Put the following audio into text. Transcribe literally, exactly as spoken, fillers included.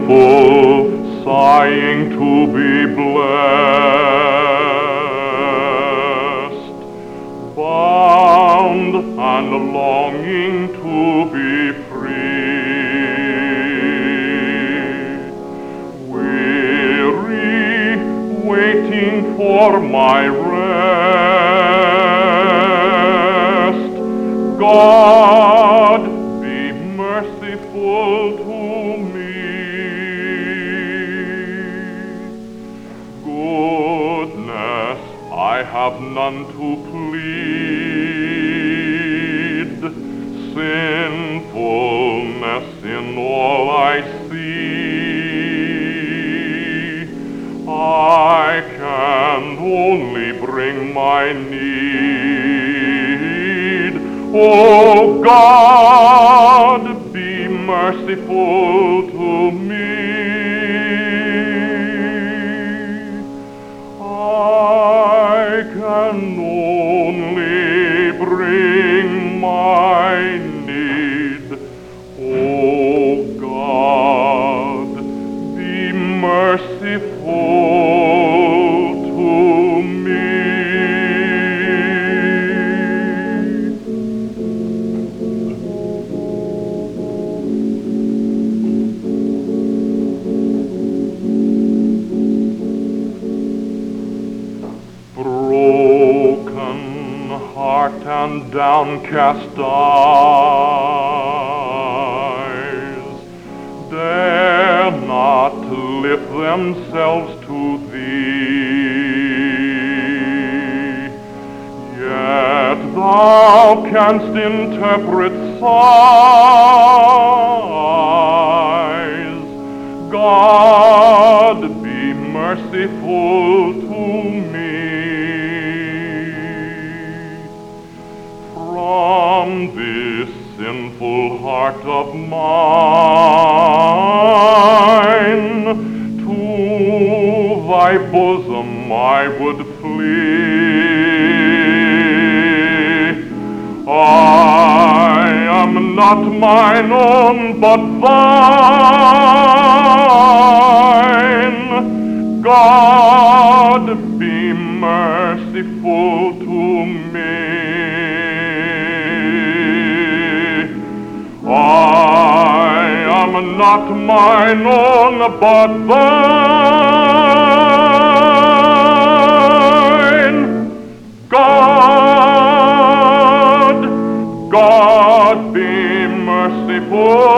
faithful, sighing to be blessed, bound and longing to be free, weary, waiting for my rest. God, be merciful to me. Goodness, I have none to plead. Sinfulness in all I see. I can only bring my need. Oh God, be merciful to me. I can only bring my need. Oh God, be merciful to me. Broken heart and downcast eyes dare not lift themselves to thee, yet thou canst interpret sighs. God, be merciful to me. From this sinful heart of mine to thy bosom I would flee. I am not mine own, but thine. God, be merciful to me. I am not mine own, but thine. God, God, be merciful